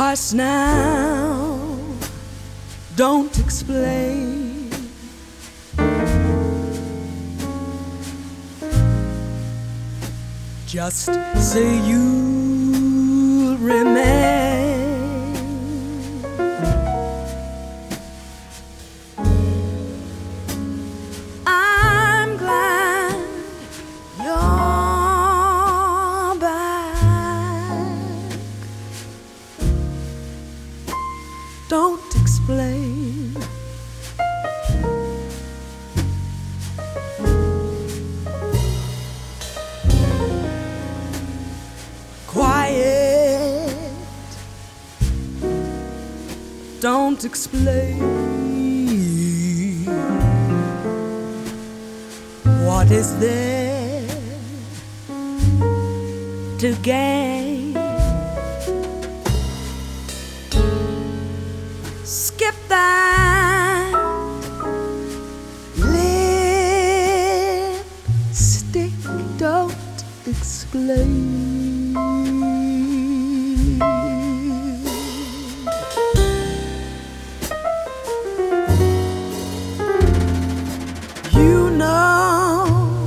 Hush now, don't explain. Just say you'll remain. I'm glad you're back. Don't explain. Quiet. Don't explain. What is there to gain? Skip that lipstick. Don't explain. You know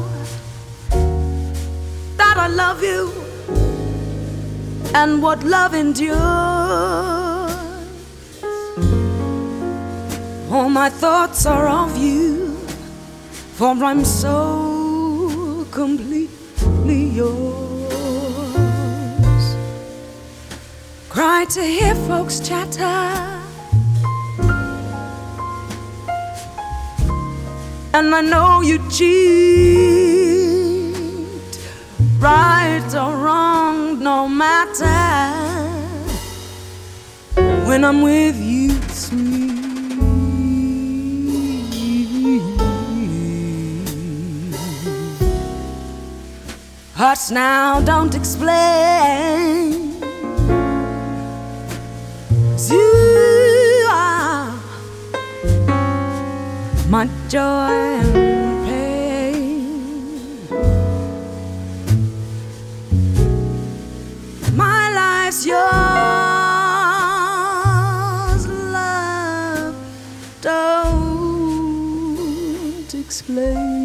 that I love you, and what love endures. All my thoughts are of you, for I'm so completely yours. Cry to hear folks chatter, and I know you cheat. Right or wrong, no matter, when I'm with you, sweet. Hush now, don't explain. You are my joy and pain. My life's yours, love. Don't explain.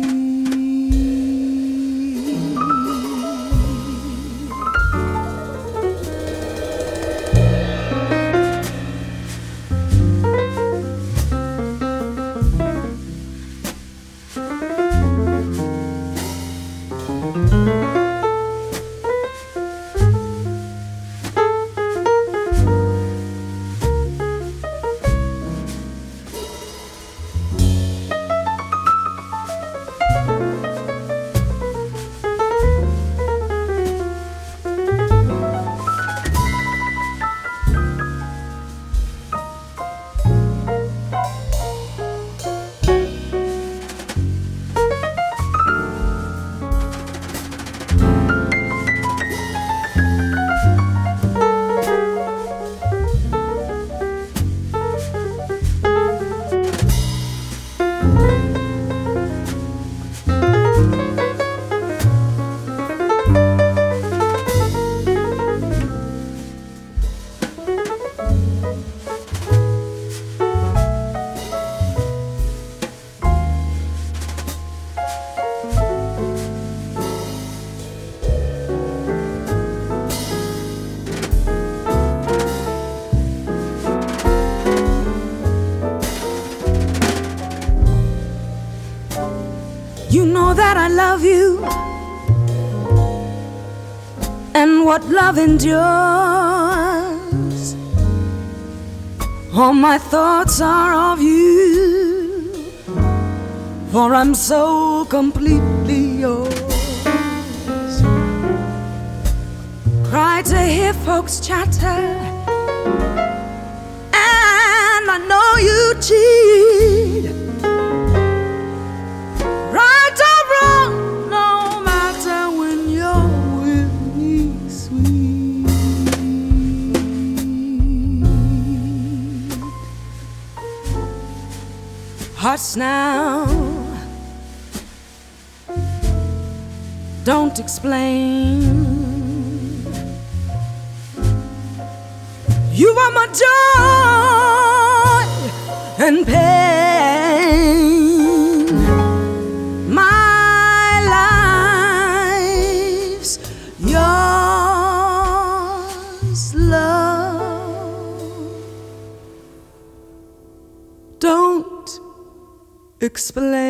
You know that I love you, and what love endures. All my thoughts are of you, for I'm so completely yours. Cry to hear folks chatter, and I know you cheat. Right or wrong, no matter, when you're with me, sweet. Hush now, don't explain. You are my joy and pain, my life's yours, love. Don't explain.